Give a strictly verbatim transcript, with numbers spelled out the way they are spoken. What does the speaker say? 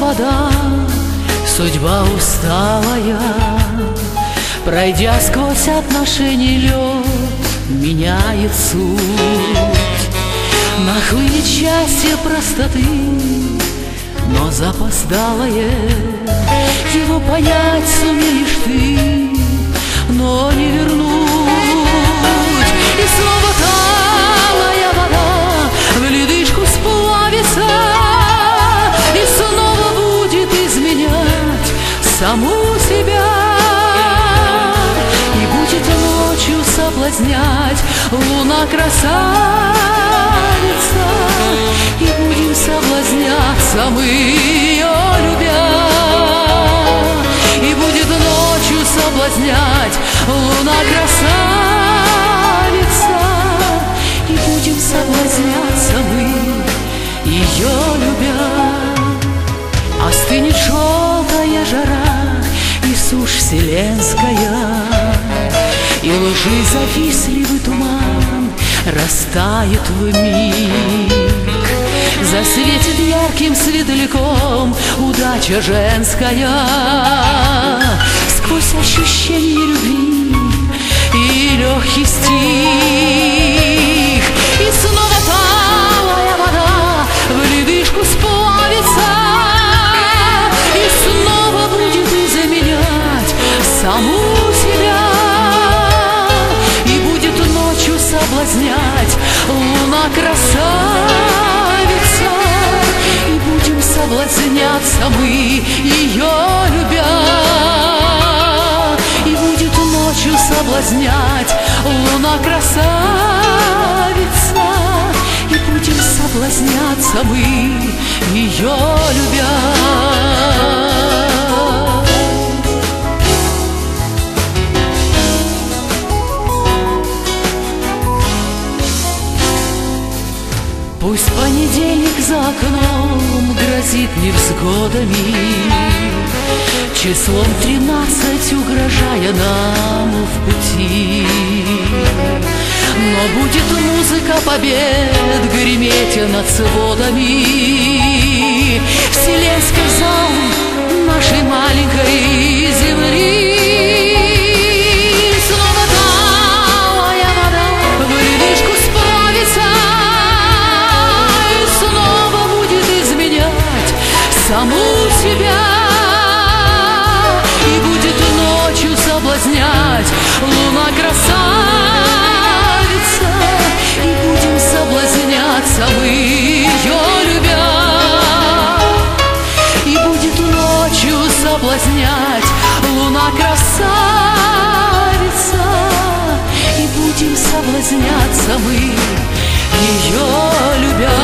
вода, судьба усталая, пройдя сквозь отношений лед, меняет суть. Нахлынет счастье простоты, но запоздалое, его понять сумеешь ты, но не вернуть. И снова талая вода в ледышку сплавится, и снова будет изменять саму себя, и будет ночью соблазнять луна красавица, и будем соблазняться мы, ее любя, и будет ночью соблазнять луна красавица, и будем соблазняться мы, ее любя. Остынет желтая жара и сушь вселенская, и лжи завистливый туман растает в миг. Засветит ярким светляком удача женская сквозь ощущение любви и легкий стих. И снова талая вода в ледышку сплавится, и снова будет изменять саму себя, и будет ночью соблазнять луна красавица, и будем соблазняться мы, ее любя, и будет ночью соблазнять луна красавица, и будем соблазняться мы, ее любя. Пусть понедельник за окном грозит невзгодами, числом тринадцать угрожая нам в пути, но будет музыка побед греметь над сводами вселенской зал нашей маленькой земли. Снова талая вода в ледышку сплавится, саму себя, и будет ночью соблазнять луна красавица, и будем соблазняться мы, ее любя, и будет ночью соблазнять луна красавица, и будем соблазняться мы, ее любя.